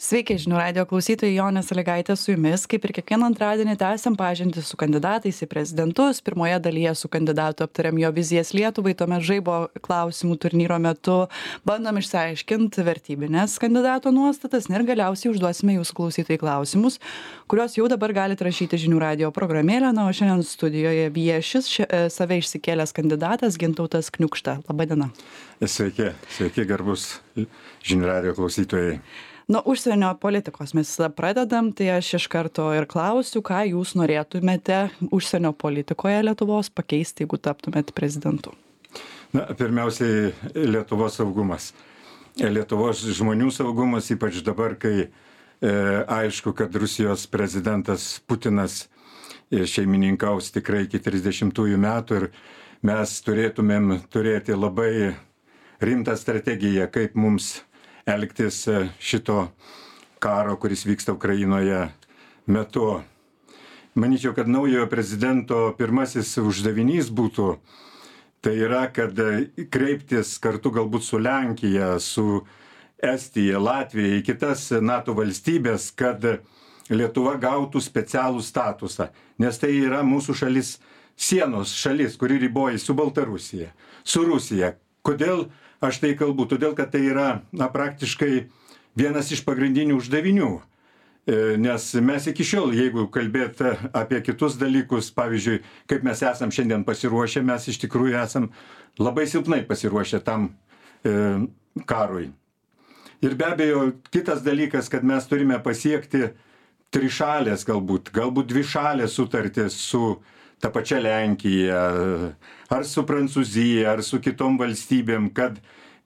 Sveiki, žinių radio klausytojai, Jonė Sąlygaitė su jumis. Kaip ir kiekvieną antradienį tęsiam pažintį su kandidatais į prezidentus. Pirmoje dalyje su kandidatu aptariam jo vizijas Lietuvai, tuomet žaibo klausimų turnyro metu bandom išsiaiškinti vertybinės kandidato nuostatas ir galiausiai užduosime jūsų klausytojai klausimus, kuriuos jau dabar galite rašyti žinių radio programėlę. Na, o šiandien studijoje viešis save išsikėlęs kandidatas Gintautas Kniukšta. Labadiena. Sveiki, garbus žinių radio klausytojai. Nuo užsienio politikos mes pradedam, tai aš iš karto ir klausiu, ką jūs norėtumėte užsienio politikoje Lietuvos pakeisti, jeigu taptumėte prezidentu? Na, pirmiausiai Lietuvos saugumas. Lietuvos žmonių saugumas, ypač dabar, kai aišku, kad Rusijos prezidentas Putinas šeimininkaus tikrai iki 30-ųjų metų ir mes turėtumėm turėti labai rimtą strategiją, kaip mums elgtis šito karo, kuris vyksta Ukrainoje metu. Manyčiau, kad naujojo prezidento pirmasis uždavinys būtų, tai yra, kad kreiptis kartu galbūt su Lenkija, su Estija, Latvija, į kitas NATO valstybės, kad Lietuva gautų specialų statusą, nes tai yra mūsų šalis, sienos šalis, kuri riboja su Baltarusija, su Rusija. Kodėl aš tai kalbu? Todėl, kad tai yra praktiškai vienas iš pagrindinių uždavinių. Nes mes iki šiol, jeigu kalbėt apie kitus dalykus, pavyzdžiui, kaip mes esam šiandien pasiruošę, mes iš tikrųjų esam labai silpnai pasiruošę tam karui. Ir be abejo, kitas dalykas, kad mes turime pasiekti trišalės galbūt dvišalės sutartis su ta pačia Lenkija, ar su Prancūzija, ar su kitom valstybėm, kad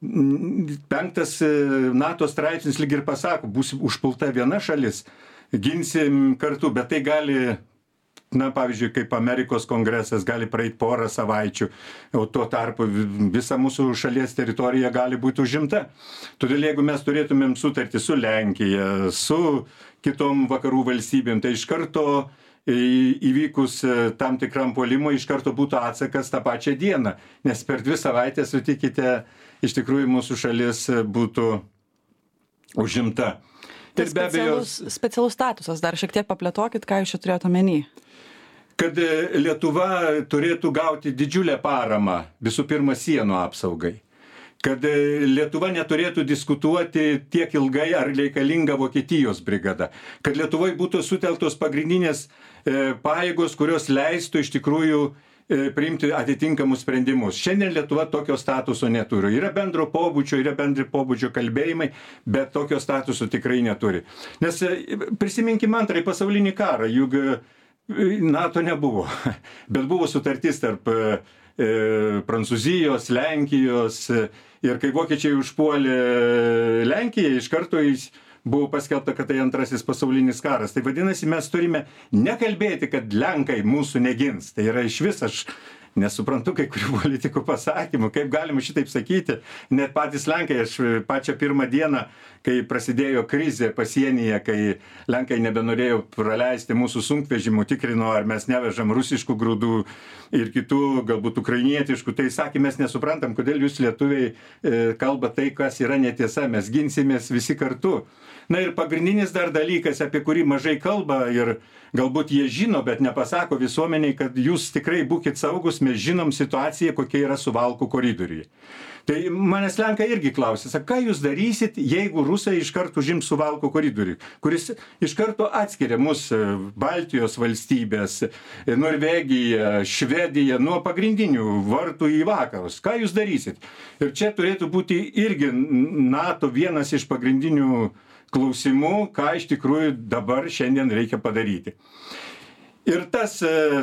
5 NATO straipsnis lyg ir pasako, bus užpulta viena šalis, ginsim kartu, bet tai gali, pavyzdžiui, kaip Amerikos kongresas, gali praeiti porą savaičių, o tuo tarpu visa mūsų šalies teritorija gali būti užimta. Todėl jeigu mes turėtumėm sutartį su Lenkija, su kitom vakarų valstybėm, tai iš karto įvykus tam tikram puolimui iš karto būtų atsakas tą pačią dieną, nes per 2 savaitės, sutikite, iš tikrųjų mūsų šalis būtų užimta. Ir be abejo, specialus statusas, dar šiek tiek paplėtokit, ką jūs čia turėjote omeny. Kad Lietuva turėtų gauti didžiulę paramą, visų pirma, sienų apsaugai. Kad Lietuva neturėtų diskutuoti tiek ilgai, ar reikalinga Vokietijos brigada. Kad Lietuvoje būtų sutelktos pagrindinės pajėgos, kurios leistų iš tikrųjų priimti atitinkamus sprendimus. Šiandien Lietuva tokio statuso neturi. Yra bendro pobūdžio, yra bendri pobūdžio kalbėjimai, bet tokio statuso tikrai neturi. Nes prisiminkime antrąjį pasaulinį karą, juk NATO nebuvo, bet buvo sutartis tarp Prancūzijos, Lenkijos ir kai vokiečiai užpuolė Lenkiją, iš karto buvo paskelbta, kad tai antrasis pasaulinis karas. Tai vadinasi, mes turime nekalbėti, kad Lenkai mūsų negins. Tai yra išvis, aš nesuprantu kai kurių politikų pasakymų, kaip galima šitaip sakyti. Net patys Lenkai, aš pačią pirmą dieną, kai prasidėjo krizė pasienyje, kai Lenkai nebenorėjo praleisti mūsų sunkvežimų, tikrino, ar mes nevežam rusiškų grūdų ir kitų, galbūt ukrainietiškų, tai sakė, mes nesuprantam, kodėl jūs lietuviai kalba tai, kas yra netiesa, mes ginsimės visi kartu. Na ir pagrindinis dar dalykas, apie kurį mažai kalba ir galbūt jie žino, bet nepasako visuomeniai, kad jūs tikrai būkit saugus, mes žinom situaciją, kokia yra Suvalkų koridoriuje. Tai manęs Lenkai irgi klausė, ką jūs darysit, jeigu rusai iš karto užims Suvalkų koridorių, kuris iš karto atskiria mus Baltijos valstybės, Norvegiją, Švediją nuo pagrindinių vartų į vakarus. Ką jūs darysit? Ir čia turėtų būti irgi NATO vienas iš pagrindinių klausimų, ką iš tikrųjų dabar šiandien reikia padaryti. Ir tas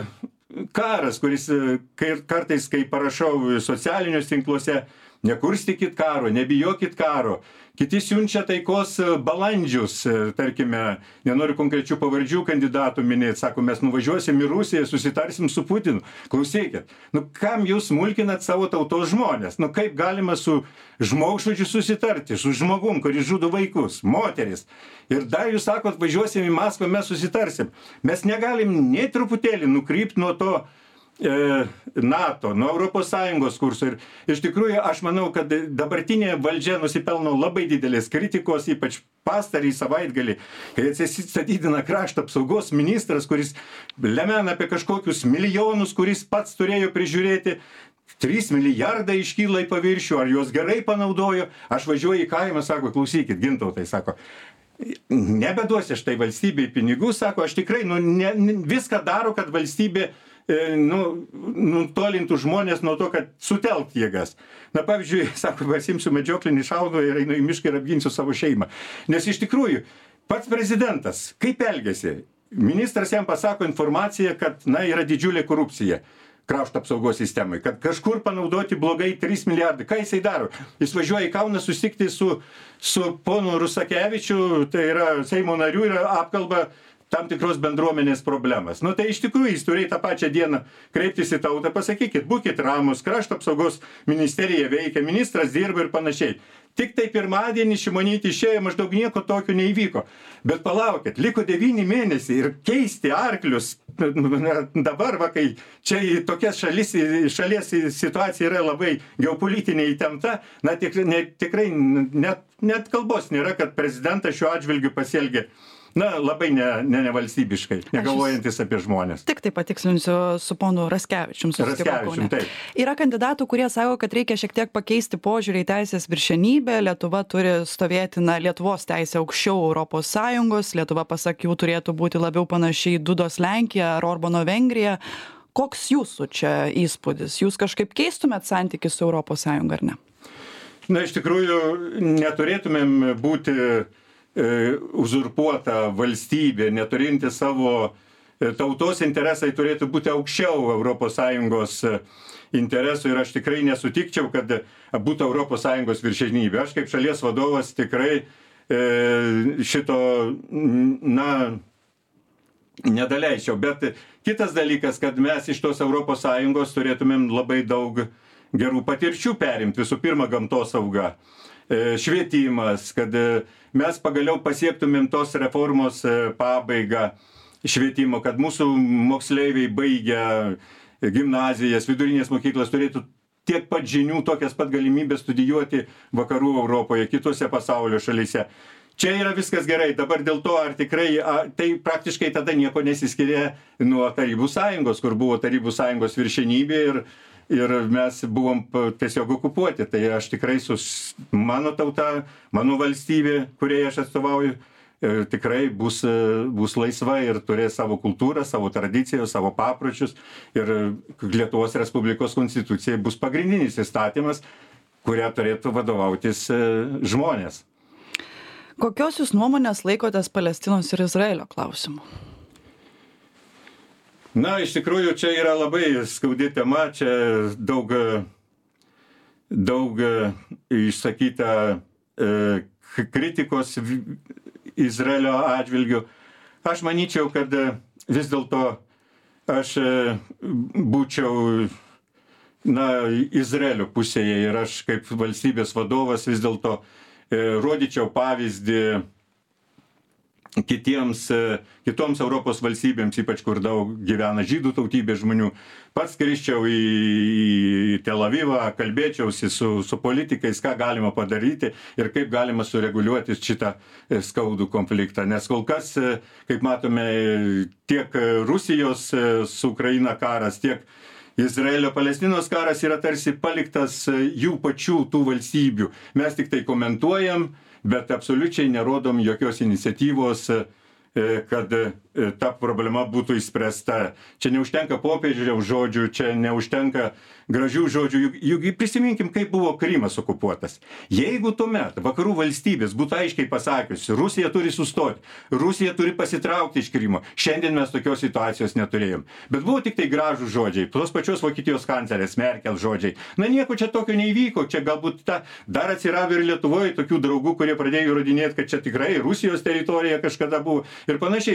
karas, kuris kartais, kai parašau socialiniuose tinkluose, nekurstykit karo, nebijokit karo. Kiti siunčia taikos balandžius, tarkime, nenoriu konkrečių pavardžių kandidatų minėti, sako, mes nuvažiuosim į Rusiją, susitarsim su Putinu. Klausykit, kam jūs smulkinat savo tautos žmonės? Kaip galima su žmogžudžiu susitarti, su žmogum, kuris žudo vaikus, moteris. Ir dar jūs sakot, važiuosim į Maskvą, mes susitarsim. Mes negalim nei truputėlį nukrypti nuo to NATO, nuo ES kurso. Ir iš tikrųjų aš manau, kad dabartinė valdžia nusipelno labai didelės kritikos, ypač pastarį savaitgalį, kai atsistatydina krašto apsaugos ministras, kuris lemena apie kažkokius milijonus, kuris pats turėjo prižiūrėti. 3 milijardai iškyla į paviršių, ar juos gerai panaudojo. Aš važiuoju į kaimą, sako, klausykit, Gintautai, sako, nebeduosi štai valstybei pinigų, sako, aš tikrai viską daro, kad valstybė nutolintų žmonės nuo to, kad sutelkt jėgas. Na, pavyzdžiui, sako, pasimsiu medžioklinį šauduvą ir einu į mišką ir apginsiu savo šeimą. Nes iš tikrųjų, pats prezidentas, kaip elgiasi? Ministras jam pasako informaciją, kad, yra didžiulė korupcija krašto apsaugos sistemai, kad kažkur panaudoti blogai 3 milijardai. Ką jisai daro? Jis važiuoja į Kauną susitikti su ponu Rusakevičiu, tai yra Seimo nariu, ir apkalba tam tikros bendruomenės problemas. Tai iš tikrųjų jis turėjo tą pačią dieną kreiptis į tautą, pasakykit, būkit ramus, krašto apsaugos ministerija veikia, ministras dirba ir panašiai. Tik tai pirmadienį Šimonytė išėjo, maždaug nieko tokio neįvyko. Bet palaukit, liko 9 mėnesiai ir keisti arklius dabar, kai čia tokias šalies situacija yra labai geopolitinė įtempta, tikrai net kalbos nėra, kad prezidentas šiuo atžvilgiu pasielgė labai nevalstybiškai, negalvojantis apie žmonės. Tik tai patikslinsiu su ponu Raskevičium. Taip. Yra kandidatų, kurie sako, kad reikia šiek tiek pakeisti požiūrį į teisės viršenybę. Lietuva turi stovėti, Lietuvos teisė aukščiau ES. Lietuva, pasak jų, turėtų būti labiau panašiai Dudos Lenkija ar Orbano Vengrija. Koks jūsų čia įspūdis? Jūs kažkaip keistumėt santykį su ES ar ne? Iš tikrųjų, neturėtumėm būti uzurpuota valstybė, neturinti savo tautos interesai, turėtų būti aukščiau ES interesų, ir aš tikrai nesutikčiau, kad būtų ES viršenybė. Aš kaip šalies vadovas tikrai šito nedaleisčiau. Bet kitas dalykas, kad mes iš tos ES turėtumėm labai daug gerų patirčių perimti. Visų pirma, gamtosauga, švietimas, kad mes pagaliau pasiektumėm tos reformos pabaigą švietimo, kad mūsų moksleiviai baigę gimnazijas, vidurinės mokyklas turėtų tiek pat žinių, tokias pat galimybės studijuoti vakarų Europoje, kitose pasaulio šalyse. Čia yra viskas gerai. Dabar dėl to, ar tikrai, tai praktiškai tada nieko nesiskiria nuo Tarybų Sąjungos, kur buvo Tarybų Sąjungos viršenybė ir mes buvom tiesiog okupuoti. Tai aš tikrai mano tauta, mano valstybė, kuriai aš atstovauju, tikrai bus laisva ir turės savo kultūrą, savo tradicijos, savo papročius. Ir Lietuvos Respublikos konstitucija bus pagrindinis įstatymas, kuria turėtų vadovautis žmonės. Kokios jūs nuomonės laikotės Palestinos ir Izraelio klausimu? Iš tikrųjų, čia yra labai skaudi tema, čia daug išsakyta kritikos Izraelio atžvilgiu. Aš manyčiau, kad vis dėlto aš būčiau Izraelio pusėje ir aš kaip valstybės vadovas vis dėlto rodyčiau pavyzdį kitoms Europos valstybėms, ypač kur daug gyvena žydų tautybės žmonių. Pats skriščiau į Tel Avivą, kalbėčiausi su politikais, ką galima padaryti ir kaip galima sureguliuoti šitą skaudų konfliktą. Nes kol kas, kaip matome, tiek Rusijos su Ukraina karas, tiek Izraelio Palestinos karas yra tarsi paliktas jų pačių tų valstybių. Mes tik tai komentuojam, bet absoliučiai nerodom jokios iniciatyvos, kad ta problema būtų išspręsta. Čia neužtenka popiežiaus žodžių, čia neužtenka gražių žodžių. Juk prisiminkim, kaip buvo Krymas okupuotas. Jeigu tuomet vakarų valstybės būtų aiškiai pasakiusi, Rusija turi sustoti, Rusija turi pasitraukti iš Krymo, šiandien mes tokios situacijos neturėjom. Bet buvo tik tai gražų žodžiai, tos pačios Vokietijos kanclerės Merkel žodžiai. Nieko čia tokio neįvyko, čia galbūt dar atsirado ir Lietuvoje tokių draugų, kurie pradėjo įrodinėti, kad čia tikrai Rusijos teritorija kažkada buvo ir panašiai. Ta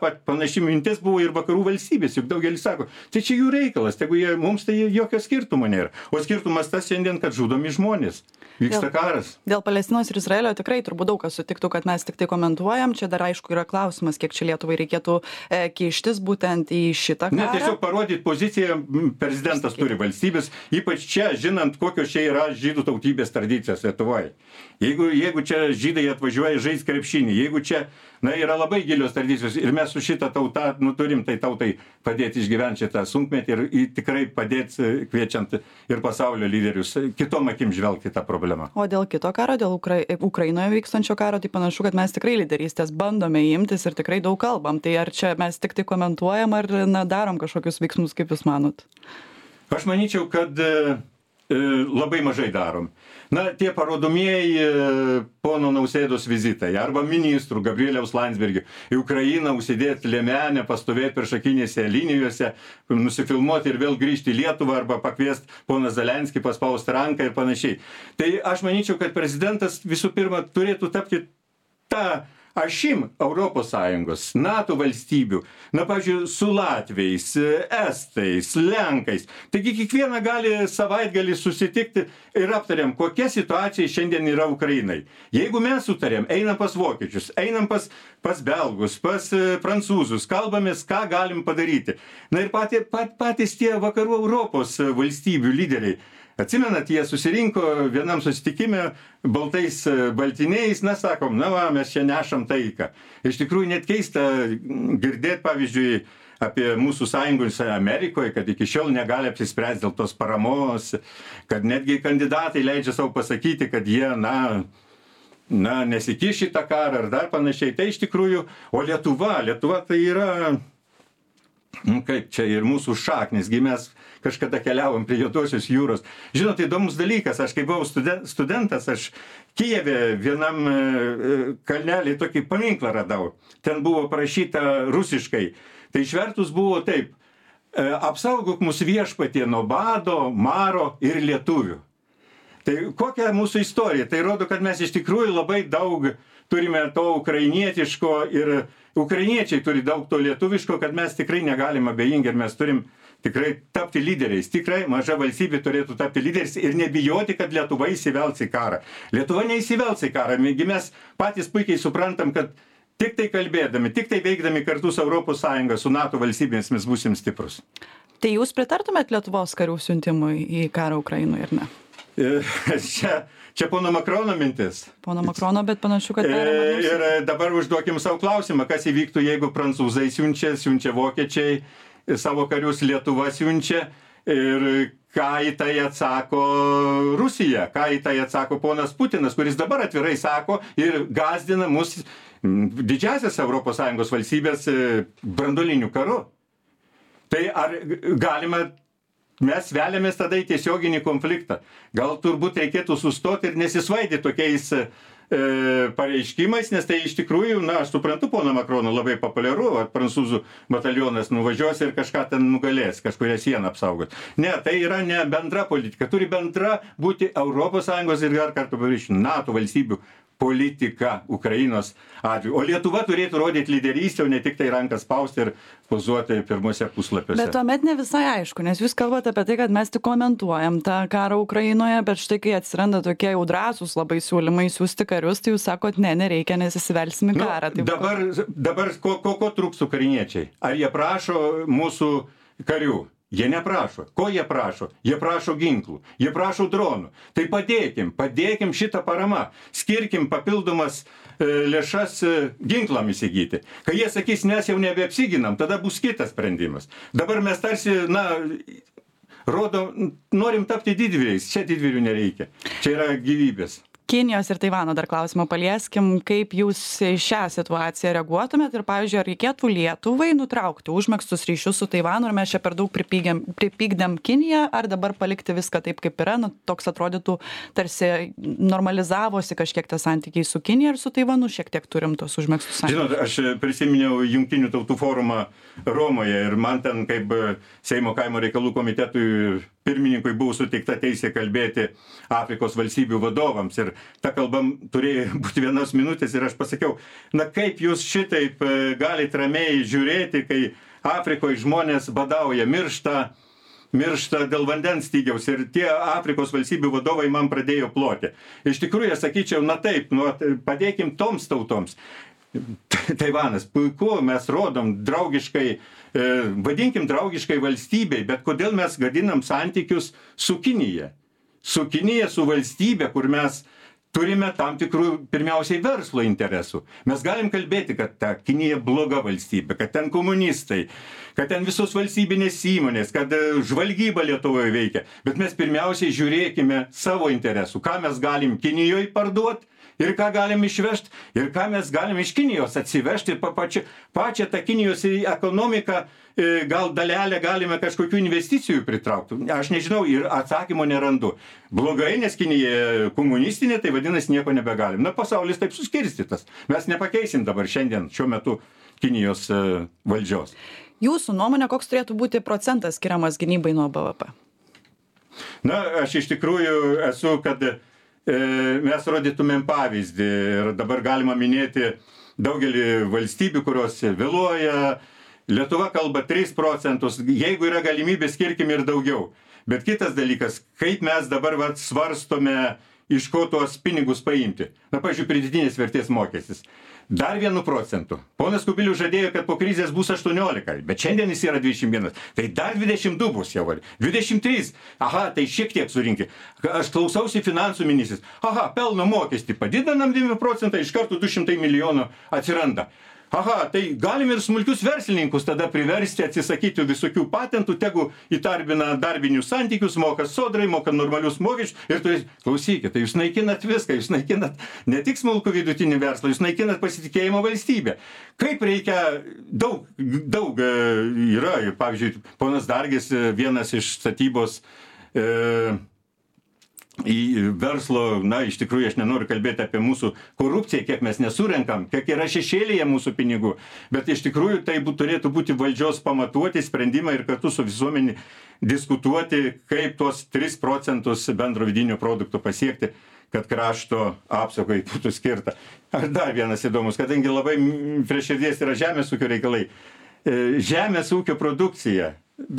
panaši mintis buvo ir vakarų valstybės, juk daugelis sako, tai čia jų reikalas, tegu jie, mums tai jokio skirtumo nėra. O skirtumas tas šiandien, kad žudomi žmonės. Vyksta karas. Dėl Palestinos ir Izraelio tikrai turbūt daug kas sutiktų, kad mes tik tai komentuojam. Čia dar aišku yra klausimas, kiek čia Lietuvai reikėtų kištis būtent į šitą karą. Ne, tiesiog parodyti poziciją, prezidentas turi valstybės, ypač čia, žinant, kokios čia yra žydų tautybės tradicijos Lietuvoje. Jeigu čia žydai atvažiuoja žaisti krepšinį, jeigu čia, yra labai gilios tradicijos ir mes su šitą tautą, turim tai tautai padėti išgyventi šitą sunkmetį ir tikrai padėti kviečiant ir pasaulio lyderius kitom akim žvelgti tą problemą. O dėl kito karo, dėl Ukrainoje vykstančio karo, tai panašu, kad mes tikrai lyderystės bandome imtis ir tikrai daug kalbam. Tai ar čia mes tik tai komentuojam, ar darom kažkokius veiksmus, kaip jūs manot? Aš manyčiau, kad labai mažai darom. Tie parodomieji pono Nausėdos vizitai arba ministrų Gabrieliaus Landsbergio į Ukrainą užsidėti liemenę, pastovėti priešakinėse linijose, nusifilmuoti ir vėl grįžti į Lietuvą arba pakviesti poną Zelenskį, paspausti ranką ir panašiai. Tai aš manyčiau, kad prezidentas visų pirma turėtų tapti tą ašim Europos Sąjungos, NATO valstybių, pavyzdžiui, su latviais, estais, lenkais. Taigi kiekvieną gali savaitgalį susitikti ir aptariam, kokia situacija šiandien yra Ukrainai. Jeigu mes sutarėm, einam pas vokiečius, einam pas belgus, pas prancūzus, kalbamės, ką galim padaryti. Ir patys tie vakarų Europos valstybių lyderiai. Atsimenat, jie susirinko vienam susitikime baltais baltiniais, sakom, mes čia nešam taiką. Iš tikrųjų net keista girdėti, pavyzdžiui, apie mūsų sąjungus Amerikoje, kad iki šiol negali apsispręsti dėl tos paramos, kad netgi kandidatai leidžia savo pasakyti, kad jie, nesikiš į tą karą ar dar panašiai. Tai iš tikrųjų, o Lietuva tai yra, kaip čia ir mūsų šaknis, mes kažkada keliavom prie Juodosios jūros. Žinot, įdomus dalykas, aš kai buvau studentas, aš Kijeve vienam kalnelį tokį paminklą radau. Ten buvo parašyta rusiškai. Tai išvertus buvo taip: apsaugok mus viešpatie nuo bado, maro ir lietuvių. Tai kokia mūsų istorija? Tai rodo, kad mes iš tikrųjų labai daug turime to ukrainietiško ir ukrainiečiai turi daug to lietuviško, kad mes tikrai negalim abejingi ir mes turim tikrai tapti lyderiais. Tikrai maža valstybė turėtų tapti lyderiais ir nebijoti, kad Lietuva įsivels į karą. Lietuva neįsivels į karą. Mes patys puikiai suprantam, kad tik tai kalbėdami, tik tai veikdami kartu su Europos Sąjunga, su NATO valstybėmis mes būsim stiprus. Tai jūs pritartumėt Lietuvos karių siuntimui į karą Ukrainoje, ar ne? Čia pono Makrono mintis. Pono Makrono, bet panašu, kad... Ir dabar užduokim savo klausimą, kas įvyktų, jeigu prancūzai siunčia vokiečiai savo karius, Lietuva siunčia, ir ką į tai atsako Rusija, ką į tai atsako ponas Putinas, kuris dabar atvirai sako ir gąsdina mus didžiasias Europos Sąjungos valstybės branduoliniu karu. Tai ar galima, mes veliamės tada į tiesioginį konfliktą. Gal turbūt reikėtų sustoti ir nesisvaidyti tokiais pareiškimais, nes tai iš tikrųjų, aš suprantu, pono Makrono labai populiaru, prancūzų batalionas nuvažiuos ir kažką ten nugalės, kažkuria sieną apsaugot. Ne, tai yra ne bendra politika, turi bendra būti Europos Sąjungos ir dar kartą pavyzdžiui NATO valstybių politika Ukrainos atveju. O Lietuva turėtų rodyti lyderystę, o ne tik tai rankas spausti ir pozuoti pirmuose puslapiuose. Bet tuomet ne visai aišku, nes jūs kalbate apie tai, kad mes tik komentuojam tą karą Ukrainoje, bet štai kai atsiranda tokie jau drąsūs labai siūlymai siųsti karius, tai jūs sakot, nereikia, nes įsivelsim į karą. Dabar ko trūks ukrainiečiai? Ar jie prašo mūsų karių? Jie neprašo. Ko jie prašo? Jie prašo ginklų, jie prašo dronų. Tai padėkim šitą paramą, skirkim papildomas lėšas ginklam įsigyti. Kai jie sakys, mes jau nebeapsiginam, tada bus kitas sprendimas. Dabar mes tarsi, norim tapti didvyriais. Čia didvyrių nereikia. Čia yra gyvybės. Kinijos ir Taivano dar klausimą palieskim, kaip jūs šią situaciją reaguotumėt ir, pavyzdžiui, ar reikėtų Lietuvai nutraukti užmegztus ryšius su Taivanu, ar mes čia per daug pripykdėm Kiniją, ar dabar palikti viską taip, kaip yra, toks atrodytų, tarsi normalizavosi kažkiek tas santykiai su Kinija ir su Taivanu, šiek tiek turim tos užmegztus santykius. Žinot, aš prisiminiau Jungtinių tautų forumą Romoje ir man ten kaip Seimo kaimo reikalų komitetui pirmininkui buvo suteikta teisė kalbėti Afrikos valstybių vadovams ir ta kalba turėjo būti 1 minutės ir aš pasakiau, na kaip jūs šitaip galite ramiai žiūrėti, kai Afrikoje žmonės badauja, miršta dėl vandens stygiaus ir tie Afrikos valstybių vadovai man pradėjo ploti. Iš tikrųjų, aš sakyčiau, na taip, padėkim toms tautoms. Taivanas, puiku, mes rodom draugiškai, vadinkim draugiškai valstybei, bet kodėl mes gadinam santykius su Kinija? Su Kinija, su valstybė, kur mes turime tam tikrų, pirmiausiai, verslo interesų. Mes galim kalbėti, kad ta Kinija bloga valstybė, kad ten komunistai, kad ten visos valstybinės įmonės, kad žvalgyba Lietuvoje veikia. Bet mes pirmiausiai žiūrėkime savo interesų, ką mes galim Kinijoje parduoti, ir ką galim išvežti, ir ką mes galim iš Kinijos atsivežti, ir pačią tą Kinijos ekonomiką gal dalelę galime kažkokių investicijų pritraukti. Aš nežinau ir atsakymo nerandu. Blogai, nes Kinija komunistinė, tai vadinasi nieko nebegalim. Na, pasaulis taip suskirstytas. Mes nepakeisim dabar šiandien, šiuo metu Kinijos valdžios. Jūsų nuomonė, koks turėtų būti procentas skiriamas gynybai nuo BVP? Na, aš iš tikrųjų esu, kad mes rodytumėm pavyzdį ir dabar galima minėti daugelį valstybių, kurios vėluoja. Lietuva kalba 3%, jeigu yra galimybė, skirkim ir daugiau. Bet kitas dalykas, kaip mes dabar svarstome, iš ko tuos pinigus paimti. Na, pavyzdžiui, pridėtinės vertės mokestis. Dar 1%. Ponas Kubilius žadėjo, kad po krizės bus 18, bet šiandien jis yra 21. Tai dar 22 bus jau. 23. Aha, tai šiek tiek surinkti. Aš klausausi finansų ministrės. Aha, pelno mokestį padidinam 2%, iš karto 200 milijonų atsiranda. Aha, tai galim ir smulkius verslininkus tada priversti atsisakyti visokių patentų, tegu įdarbina darbinius santykius, moka sodrai, moka normalius mokesčius ir tai, klausykite, tai jūs naikinat viską, jūs naikinat ne tik smulkų vidutinį verslą, jūs naikinat pasitikėjimą valstybę. Kaip reikia, daug yra, pavyzdžiui, ponas Dargis, vienas iš statybos į verslo, na, iš tikrųjų aš nenoriu kalbėti apie mūsų korupciją, kiek mes nesurenkam, kiek yra šešėlyje mūsų pinigų, bet iš tikrųjų tai turėtų būti valdžios pamatuoti sprendimą ir kartu su visuomenė diskutuoti, kaip tuos 3% bendro vidinio produkto pasiekti, kad krašto apsaugai būtų skirta. Ar dar vienas įdomus, kadangi labai prie širdies yra žemės ūkio reikalai. Žemės ūkio produkcija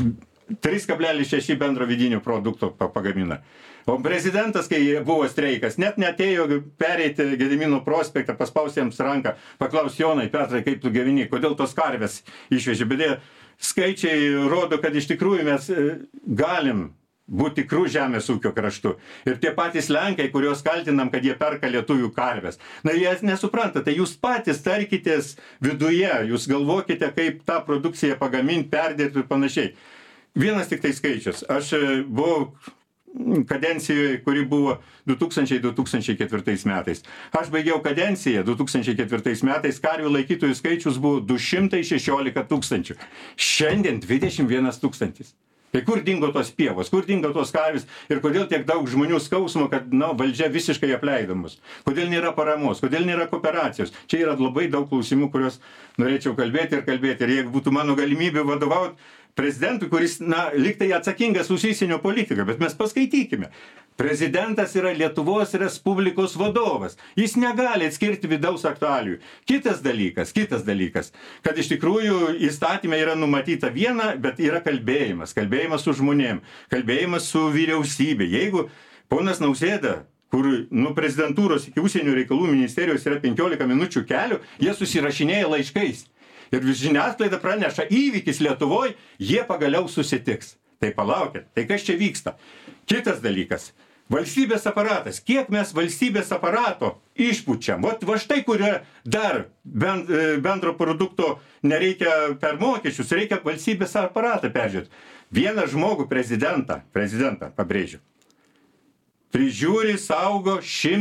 3,6 bendro vidinio produkto pagamina. O prezidentas, kai buvo streikas, net neatėjo pereiti Gedimino prospektą, paspausti jiems ranką, paklaus Jonai, Petrai, kaip tu gyveni, kodėl tos karvės išvežė. Bet skaičiai rodo, kad iš tikrųjų mes galim būti tikrų žemės ūkio kraštu. Ir tie patys Lenkai, kuriuos kaltinam, kad jie perka lietuvių karvės. Na, jie nesupranta, tai jūs patys tarkitės viduje, jūs galvokite, kaip tą produkciją pagaminti, perdėti ir panašiai. Vienas tik tai skaičius. Aš buvau kadencijoje, kuri buvo 2000-2004 metais. Aš baigiau kadenciją 2004 metais, karvių laikytojų skaičius buvo 216 tūkstančių. Šiandien 21 tūkstantis. Tai kur dingo tos pievos, kur dingo tos karvės ir kodėl tiek daug žmonių skausmo, kad valdžia visiškai apleido mus. Kodėl nėra paramos, kodėl nėra kooperacijos. Čia yra labai daug klausimų, kuriuos norėčiau kalbėti. Ir jeigu būtų mano galimybė vadovauti prezidentui, kuris, lygtai atsakingas už užsienio politiką, bet mes paskaitykime. Prezidentas yra Lietuvos Respublikos vadovas. Jis negali atskirti vidaus aktualijų. Kitas dalykas, kad iš tikrųjų įstatymė yra numatyta viena, bet yra kalbėjimas su žmonėm, kalbėjimas su vyriausybė. Jeigu ponas Nausėda, kur nuo prezidentūros iki užsienio reikalų ministerijos yra 15 minučių kelio, jie susirašinėja laiškais. Ir žiniasklaida praneša įvykis Lietuvoje, jie pagaliau susitiks. Tai palaukit, tai kas čia vyksta? Kitas dalykas, valstybės aparatas. Kiek mes valstybės aparato išpučiam? Va štai, kur dar bendro produkto nereikia per mokesčius, reikia valstybės aparatą peržiūrėti. Vieną žmogų, prezidentą, pabrėžiu, prižiūri, saugo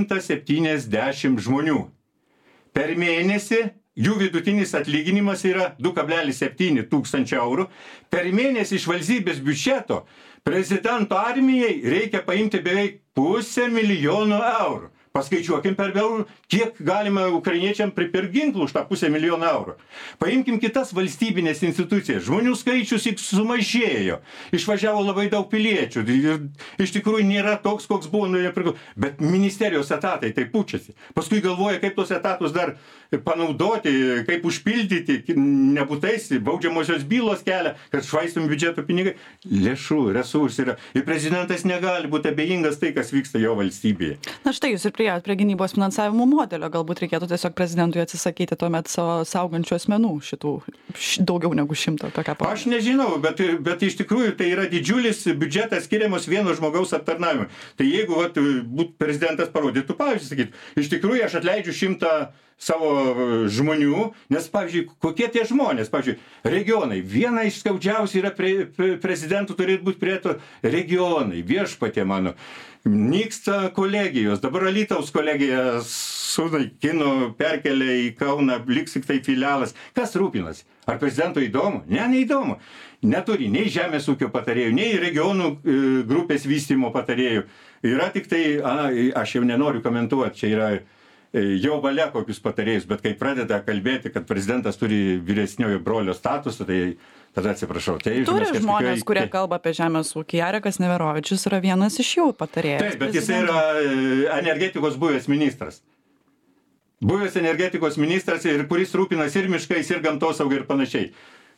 170 žmonių. Per mėnesį jų vidutinis atlyginimas yra 2,7 tūkstančio eurų. Per mėnesį iš valstybės biudžeto prezidento armijai reikia paimti beveik 500 000 eurų. Paskaičiuokim per eurų, kiek galima ukrainiečiam pripirkti ginklų už tą 500 000 eurų. Paimkim kitas valstybinės institucijas. Žmonių skaičius sumažėjo. Išvažiavo labai daug piliečių. Iš tikrųjų nėra toks, koks buvo. Bet ministerijos etatai tai pučiasi. Paskui galvoja, kaip tos etatus dar panaudoti, kaip užpildyti, nebūtais baudžiamosios bylos kelia, kad švaistomi biudžeto pinigai. Lėšų, resursų yra. Ir prezidentas negali būti abejingas tai, kas vyksta jo valstybėje. Na štai jūs ir priėjot prie gynybos finansavimo modelio. Galbūt reikėtų tiesiog prezidentui atsisakyti tuomet savo saugančių asmenų šitų daugiau negu 100 tokią pavardę. Aš nežinau, bet iš tikrųjų tai yra didžiulis biudžetas skiriamas vieno žmogaus aptarnavimui. Tai jeigu prezidentas parodytų pavyzdžiui, sakytų, iš tikrųjų aš atleidžiu 100 savo žmonių, nes, pavyzdžiui, kokie tie žmonės, pavyzdžiui, regionai. Viena iš skaudžiausių yra prezidentų turėtų būti prie to regionai, viešpatie mano. Nyksta kolegijos, dabar Alytaus kolegija sunaikino, perkelė į Kauną, liks tik tai filialas. Kas rūpinasi? Ar prezidentui įdomu? Ne, neįdomu. Neturi nei žemės ūkio patarėjų, nei regionų grupės vystymo patarėjų. Yra tik tai, aš jau nenoriu komentuoti, čia yra jau valia kokius patarėjus, bet kai pradeda kalbėti, kad prezidentas turi vyresniojo brolio statusą, tai tada atsiprašau. Tai, turi žmonės, kurie kalba apie žemės ūkį. Arekas Neverovičius yra vienas iš jų patarėjų. Taip, bet jis yra energetikos buvęs ministras. Buvęs energetikos ministras, ir kuris rūpinas ir miškais, ir gamtosaugai ir panašiai.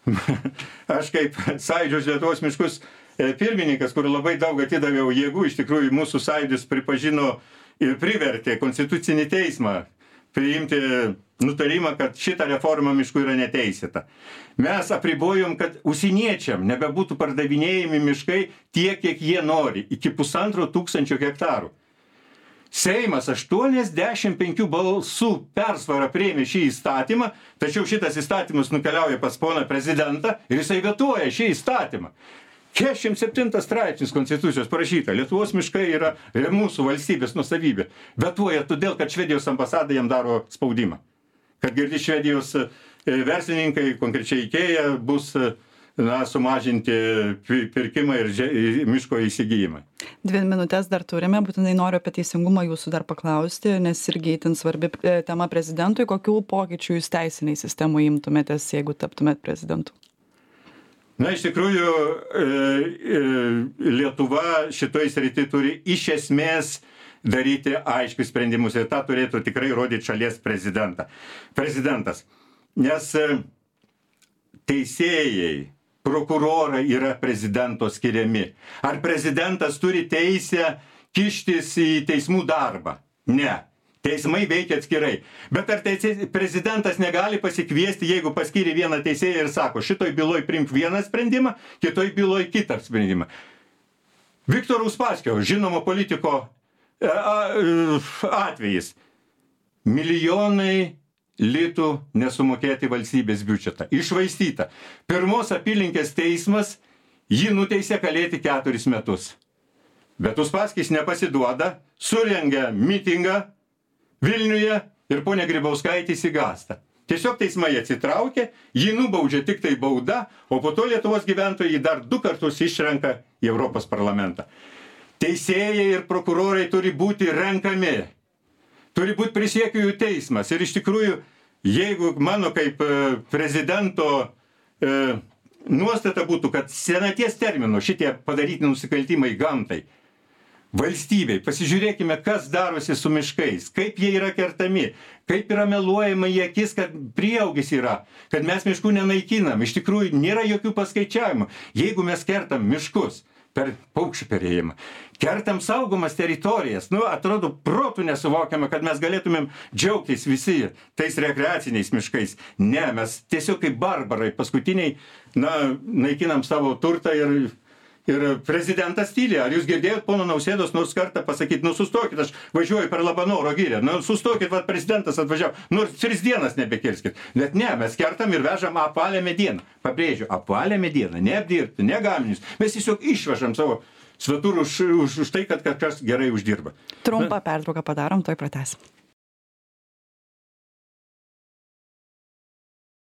Aš kaip Sąjūdžio Lietuvos miškus pirmininkas, kur labai daug atidaviau jėgų, iš tikrųjų mūsų sąjūdis pripažino ir privertė Konstitucinį teismą priimti nutarimą, kad šita reforma miškų yra neteisėta. Mes apribojom, kad užsieniečiam nebebūtų pardavinėjami miškai tiek, kiek jie nori, iki 1500 hektarų. Seimas 85 balsų persvarą priėmė šį įstatymą, tačiau šitas įstatymas nukeliauja pas poną prezidentą ir jisai vetuoja šį įstatymą. 47 straipsnis Konstitucijos parašyta, Lietuvos miškai yra mūsų valstybės nuosavybė. Vetuoja todėl, kad Švedijos ambasada jam daro spaudimą. Kad girdi Švedijos verslininkai, konkrečiai IKEA, bus sumažinti pirkimą ir miško įsigijimą. 2 minutės dar turime, būtinai noriu apie teisingumą jūsų dar paklausti, nes irgi itin svarbi tema prezidentui. Kokių pokyčių jūs teisiniai sistemų imtumėtės, jeigu taptumėt prezidentu? Na, iš tikrųjų, Lietuva šitoj srity turi iš esmės daryti aiškius sprendimus ir tą turėtų tikrai rodyti šalies prezidentas. Nes teisėjai, prokurorai yra prezidento skiriami. Ar prezidentas turi teisę kištis į teismų darbą? Ne. Teismai veikia atskirai. Bet ar prezidentas negali pasikviesti, jeigu paskyrė vieną teisėją ir sako, šitoj byloj priimk vieną sprendimą, kitoj byloj kitą sprendimą. Viktoro Uspaskio, žinomo politiko atvejis. Milijonai litų nesumokėti valstybės biudžetą. Išvaistyta. Pirmos apylinkės teismas jį nuteisė kalėti 4 metus. Bet Uspaskis nepasiduoda, surengia mitingą Vilniuje ir ponia Grybauskaitė išsigąsta. Tiesiog teismai atsitraukė, jį nubaudžia tik tai bauda, o po to Lietuvos gyventojai dar 2 kartus išrenka į Europos parlamentą. Teisėjai ir prokurorai turi būti renkami. Turi būti prisiekiųjų teismas. Ir iš tikrųjų, jeigu mano kaip prezidento nuostata būtų, kad senaties termino šitie padaryti nusikaltimai gamtai, valstybei, pasižiūrėkime, kas darosi su miškais, kaip jie yra kertami, kaip yra meluojama į akis, kad prieaugis yra, kad mes miškų nenaikinam. Iš tikrųjų, nėra jokių paskaičiavimų. Jeigu mes kertam miškus per paukščių perėjimą, kertam saugomas teritorijas, atrodo, protų nesuvokiama, kad mes galėtumėm džiaugtis visi tais rekreaciniais miškais. Ne, mes tiesiog kaip barbarai paskutiniai, naikinam savo turtą ir prezidentas tyli. Ar jūs girdėjot pono Nausėdos nors kartą pasakyti, sustokit, aš važiuoju per Labanoro girią, sustokit, prezidentas atvažiavo, nors 3 dienas nebekirskit. Bet ne, mes kertam ir vežam apvalę medieną. Pabrėžiu, apvalę medieną, neapdirbti, ne gaminius. Mes tiesiog išvežam savo svetur už tai, kad kažkas gerai uždirba. Trumpą pertrauką padarom, tuoj pratęsim.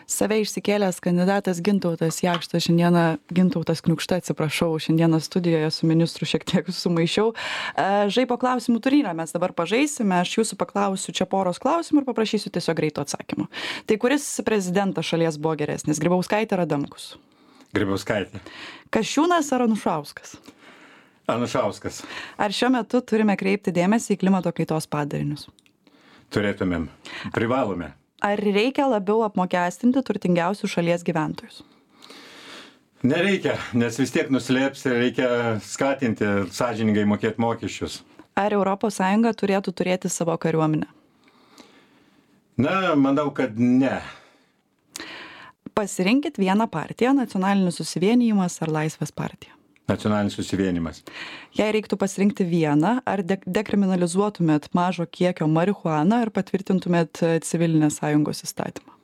Save išsikėlęs kandidatas Gintautas Jakštas, Gintautas Kniukšta, atsiprašau, šiandieną studijoje su ministru šiek tiek sumaišiau. Žaibo klausimų turnyrą mes dabar pažaisime, aš jūsų paklausiu čia poros klausimų ir paprašysiu tiesiog greito atsakymo. Tai kuris prezidentas šalies buvo geresnis, Grybauskaitė ar Adamkus? Grybauskaitė. Kasčiūnas ar Anušauskas? Anušauskas. Ar šiuo metu turime kreipti dėmesį į klimato kaitos padarinius? Turėtumėm. Privalome. Ar reikia labiau apmokestinti turtingiausių šalies gyventojus? Nereikia, nes vis tiek nuslėps ir reikia skatinti sąžiningai mokėti mokesčius. Ar ES turėtų turėti savo kariuomenę? Na, manau, kad ne. Pasirinkit vieną partiją, Nacionalinis susivienijimas ar Laisvės partija? Nacionalinis susivienijimas. Jei reiktų pasirinkti vieną, ar dekriminalizuotumėt mažo kiekio marihuaną ar patvirtintumėt civilinės sąjungos įstatymą?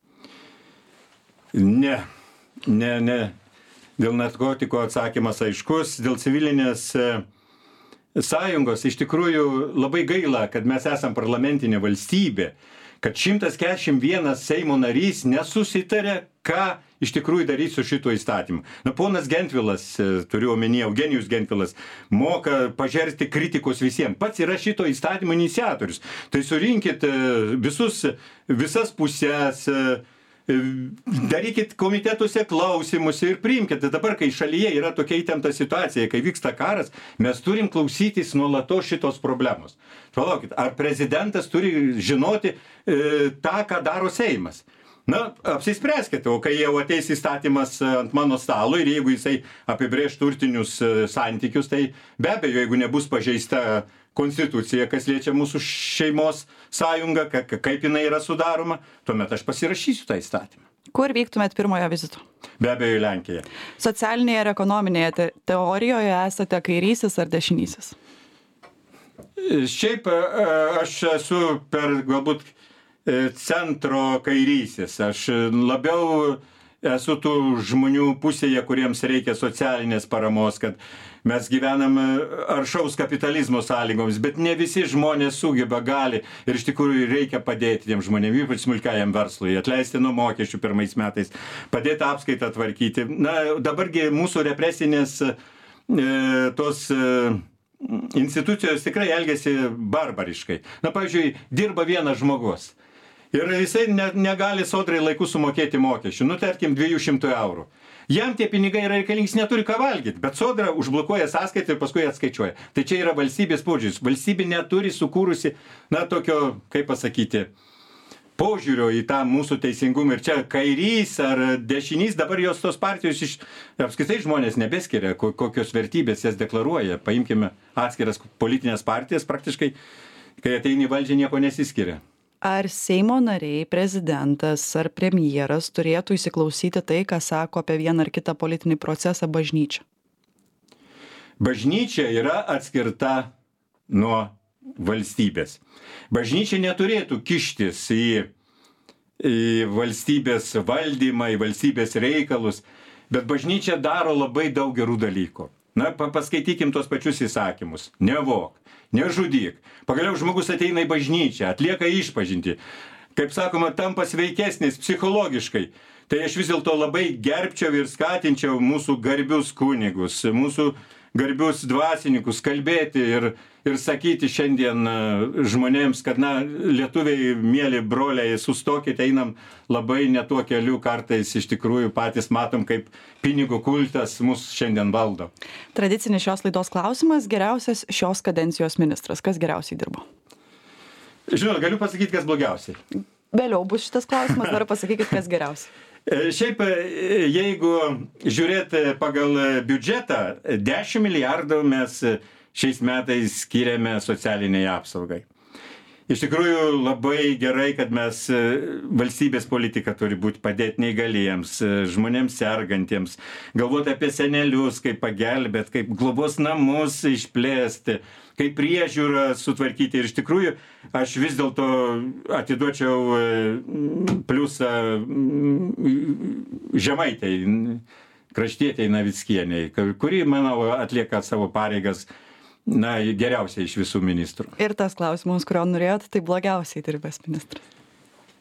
Ne. Dėl narkotiko atsakymas aiškus, dėl civilinės sąjungos iš tikrųjų labai gaila, kad mes esam parlamentinė valstybė, kad 141 Seimo narys nesusitarė, ką iš tikrųjų daryti su šituo įstatymu. Na, ponas Gentvilas, turiu omenyje, Eugenijus Gentvilas, moka pažersti kritikos visiems. Pats yra šito įstatymo iniciatorius. Tai surinkit visas pusės, darykit komitetuose klausimus ir priimkite. Dabar, kai šalyje yra tokia įtempta situacija, kai vyksta karas, mes turim klausytis nuolatos šitos problemos. Palaukit, ar prezidentas turi žinoti tą, ką daro Seimas? Na, apsispręskite, o kai jau ateis įstatymas ant mano stalo ir jeigu jisai apibrėž turtinius santykius, tai be abejo, jeigu nebus pažeista konstitucija, kas liečia mūsų šeimos sąjungą, kaip jinai yra sudaroma, tuomet aš pasirašysiu tą įstatymą. Kur vyktumėt pirmojo vizito? Be abejo, į Lenkiją. Socialinėje ir ekonominėje teorijoje esate kairysis ar dešinysis? Šiaip aš esu per galbūt centro kairysis. Aš labiau esu tų žmonių pusėje, kuriems reikia socialinės paramos, kad mes gyvenam aršaus kapitalizmo sąlygomis, bet ne visi žmonės sugeba, gali ir iš tikrųjų reikia padėti tiem žmonėm, ypač smulkiajam verslui, atleisti nuo mokesčių pirmais metais, padėti apskaitą tvarkyti. Na, dabargi mūsų represinės tos institucijos tikrai elgiasi barbariškai. Na, pavyzdžiui, dirba vienas žmogus. Ir jisai negali sodrai laiku sumokėti mokesčių, tarkim 200 eurų. Jam tie pinigai yra reikalingi, neturi ką valgyti, bet sodra užblokuoja sąskaitą ir paskui atskaičiuoja. Tai čia yra valstybės požiūris. Valstybė neturi sukūrusi, tokio, kaip pasakyti, požiūrio į tą mūsų teisingumą. Ir čia kairys ar dešinys, dabar jos tos partijos apskritai žmonės nebeskiria, kokios vertybės jas deklaruoja. Paimkime atskiras politinės partijas, praktiškai, kai ateini valdžia, nieko nesiskiria. Ar Seimo nariai, prezidentas ar premjeras turėtų įsiklausyti tai, ką sako apie vieną ar kitą politinį procesą bažnyčia? Bažnyčia yra atskirta nuo valstybės. Bažnyčia neturėtų kištis į valstybės valdymą, į valstybės reikalus, bet bažnyčia daro labai daug gerų dalykų. Na, paskaitykim tos pačius įsakymus. Nevok, nežudyk. Pagaliau žmogus ateina į bažnyčią, atlieka išpažintį. Kaip sakoma, tampa sveikesnis psichologiškai. Tai aš vis dėlto labai gerbčiau ir skatinčiau mūsų garbius kunigus, mūsų garbius dvasininkus kalbėti ir sakyti šiandien žmonėms, kad, lietuviai, mėly broliai, sustokite, einam labai ne tuo keliu, kartais iš tikrųjų patys matom, kaip pinigų kultas mus šiandien valdo. Tradicinis šios laidos klausimas - geriausias šios kadencijos ministras. Kas geriausiai dirbo? Žinot, galiu pasakyti, kas blogiausiai. Vėliau bus šitas klausimas, noriu pasakykit, kas geriausiai. Šiaip, jeigu žiūrėti pagal biudžetą, 10 milijardų mes šiais metais skiriame socialiniai apsaugai. Iš tikrųjų labai gerai, kad mes valstybės politika turi būti padėti neįgaliems, žmonėms sergantiems, galvoti apie senelius, kaip pagelbėti, kaip globos namus išplėsti, kaip priežiūrą sutvarkyti. Ir iš tikrųjų aš vis dėlto atiduočiau pliusą Žemaitei, Kraštietei Navickienei, kuri, manau, atlieka savo pareigas geriausiai iš visų ministrų. Ir tas klausimas, kurio norėjot, tai blogiausiai dirbęs ministras.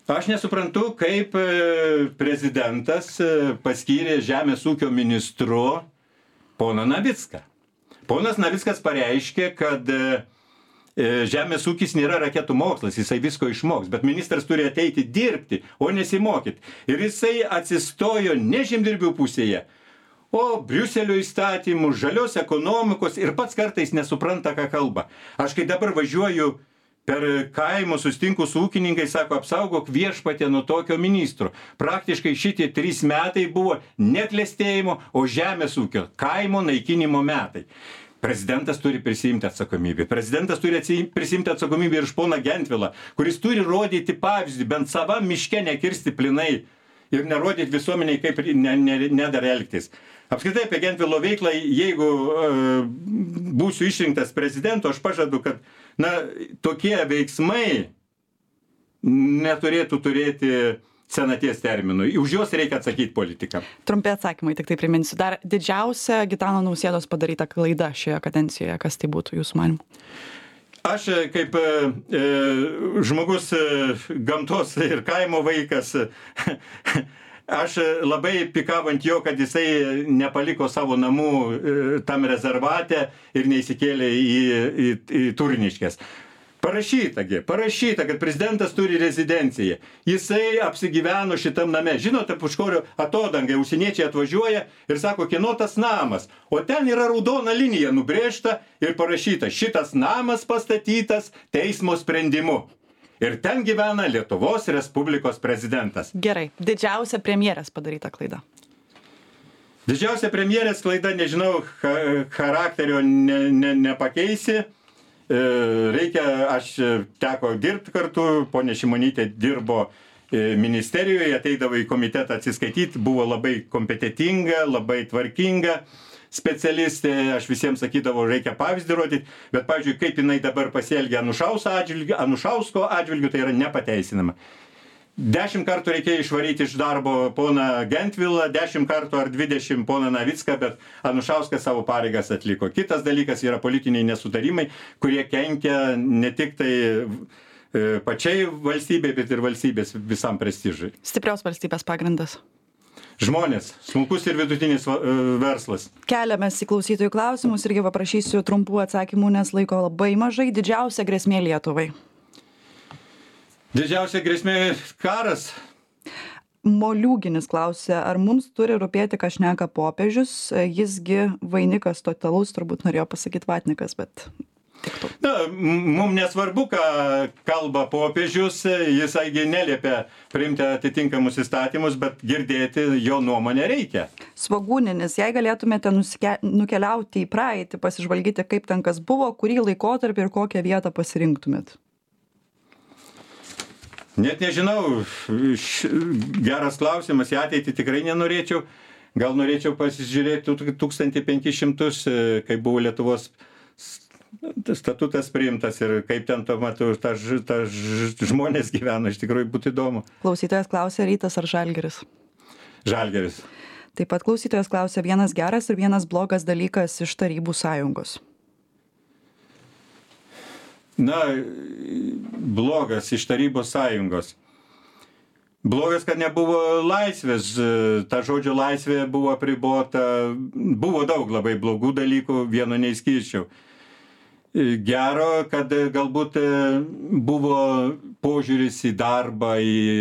Aš nesuprantu, kaip prezidentas paskyrė žemės ūkio ministru poną Navicką. Ponas Navickas pareiškė, kad žemės ūkis nėra raketų mokslas, jisai visko išmoks, bet ministras turi ateiti dirbti, o nesimokyti. Ir jisai atsistojo ne žemdirbių pusėje, o Briuselio įstatymų, žalios ekonomikos ir pats kartais nesupranta, ką kalba. Aš kai dabar važiuoju per kaimus, sustinku su ūkininkai, sako, apsaugok viešpatė nuo tokio ministro. Praktiškai šitie 3 metai buvo ne klestėjimo, o žemės ūkio, kaimo naikinimo metai. Prezidentas turi prisiimti atsakomybę. Prezidentas turi prisiimti atsakomybę ir iš poną Gentvilą, kuris turi rodyti pavyzdį, bent savam miške nekirsti plinai ir nerodyti visuomeniai, kaip nedara elgtis. Apskritai apie Gentvilo veiklą, jeigu būsiu išrinktas prezidentu, aš pažadu, kad tokie veiksmai neturėtų turėti senaties terminų. Už juos reikia atsakyti politikam. Trumpi atsakymai, tik tai priminsiu. Dar didžiausia Gitano Nausėdos padaryta klaida šioje kadencijoje, kas tai būtų jūsų manymu? Aš kaip žmogus gamtos ir kaimo vaikas, aš labai pikau ant jo, kad jisai nepaliko savo namų tam rezervate ir neįsikėlė į Turniškes. Parašyta, kad prezidentas turi rezidenciją. Jisai apsigyveno šitam name. Žinote, Puškorio atodangai užsieniečiai atvažiuoja ir sako, kieno tas namas. O ten yra raudona linija nubrėžta ir parašyta, šitas namas pastatytas teismo sprendimu. Ir ten gyvena Lietuvos Respublikos prezidentas. Gerai, didžiausia premjerės padaryta klaida. Didžiausia premjerės klaida, nežinau, charakterio nepakeisi. Aš teko dirbti kartu, ponė Šimonytė dirbo ministerijoje, ateidavo į komitetą atsiskaityti, buvo labai kompetentinga, labai tvarkinga specialistė, aš visiems sakydavau, reikia pavyzdį rodyti, bet, pavyzdžiui, kaip jinai dabar pasielgia Anušausko atžvilgiu, tai yra nepateisinama. 10 kartų reikėjo išvaryti iš darbo poną Gentvilą, 10 kartų ar 20 poną Navicką, bet Anušauskas savo pareigas atliko. Kitas dalykas yra politiniai nesutarimai, kurie kenkia ne tik tai pačiai valstybei, bet ir valstybės visam prestižui. Stiprios valstybės pagrindas. Žmonės, smulkus ir vidutinis verslas. Keliamės į klausytojų klausimus, irgi paprašysiu trumpų atsakymų, nes laiko labai mažai. Didžiausia grėsmė Lietuvai. Didžiausia grėsmė karas. Moliūginis klausė, ar mums turi rūpėti, ką šneka popiežius, jisgi vainikas totalus, turbūt norėjo pasakyti vatnikas, bet tiktų. Mums nesvarbu, ką kalba popiežius, jisai neliepia priimti atitinkamus įstatymus, bet girdėti jo nuomonę reikia. Svogūninis, jei galėtumėte nukeliauti į praeitį, pasižvalgyti, kaip ten kas buvo, kurį laikotarpį ir kokią vietą pasirinktumėt? Net nežinau, geras klausimas, į ateitį tikrai nenorėčiau. Gal norėčiau pasižiūrėti 1500, kai buvo Lietuvos statutas priimtas ir kaip ten tuo metu ta žmonės gyveno, iš tikrųjų būtų įdomu. Klausytojas klausė, Rytas ar Žalgiris? Žalgiris. Taip pat klausytojas klausė, vienas geras ir vienas blogas dalykas iš Tarybų sąjungos. Blogas iš Tarybos sąjungos. Blogas, kad nebuvo laisvės, ta žodžio laisvė buvo apribota, buvo daug labai blogų dalykų, vieno neįskirčiau. Gero, kad galbūt buvo požiūris į darbą,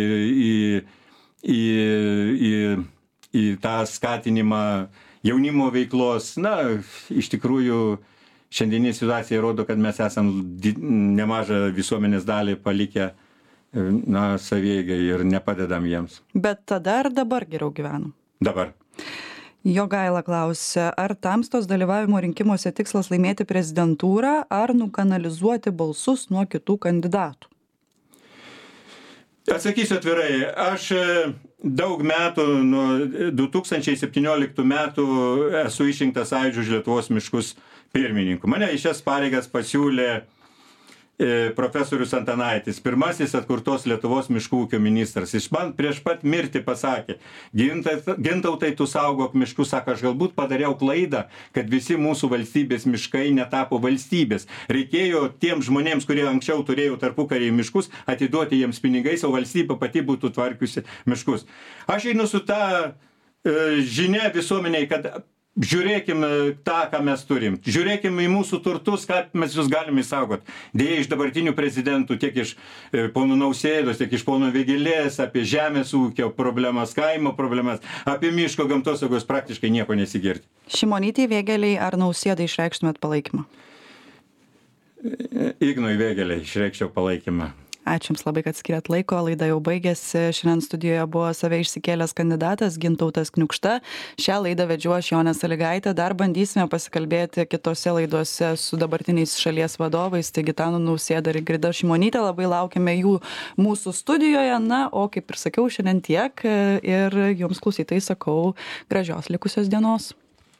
į tą skatinimą jaunimo veiklos. Iš tikrųjų, šiandieninė situacija rodo, kad mes esam nemažą visuomenės dalį palikę savieigai ir nepadedam jiems. Bet tada ar dabar geriau gyvenam? Dabar. Jogaila klausia, ar Tamstos dalyvavimo rinkimuose tikslas laimėti prezidentūrą ar nukanalizuoti balsus nuo kitų kandidatų? Atsakysiu atvirai, aš daug metų, nuo 2017 metų esu išrinktas Sąjūdžio už Lietuvos miškus pirmininku. Mane į šias pareigas pasiūlė profesorius Antanaitis, pirmasis atkurtos Lietuvos miškų ūkio ministras. Jis man prieš pat mirtį pasakė, Gintautai, tu saugok miškus, sako, aš galbūt padariau klaidą, kad visi mūsų valstybės miškai netapo valstybės. Reikėjo tiems žmonėms, kurie anksčiau turėjo tarpukarį miškus, atiduoti jiems pinigais, o valstybė pati būtų tvarkiusi miškus. Aš einu su ta žinia visuomeniai, kad žiūrėkim tą, ką mes turim. Žiūrėkim į mūsų turtus, ką mes jūs galime įsaugot. Deja, iš dabartinių prezidentų, tiek iš pono Nausėdos, tiek iš pono Vėgėlės, apie žemės ūkio problemas, kaimo problemas, apie miško gamtosaugos praktiškai nieko nesigirdi. Šimonytei, Vėgėlei ar Nausėdai išreikštumėt palaikymą? Ignui Vėgėlei išreikščiau palaikymą. Ačiū Jums labai, kad skiriat laiko. Laida jau baigėsi. Šiandien studijoje buvo save išsikėlęs kandidatas Gintautas Kniukšta. Šią laidą vedžiau aš, Jonė Sąlygaitė. Dar bandysime pasikalbėti kitose laidose su dabartiniais šalies vadovais, tai Gitanu Nausėda ir Ingrida Šimonytė. Labai laukiame jų mūsų studijoje. Na, o kaip ir sakiau, šiandien tiek. Ir jums, klausytojai, sakau gražios likusios dienos.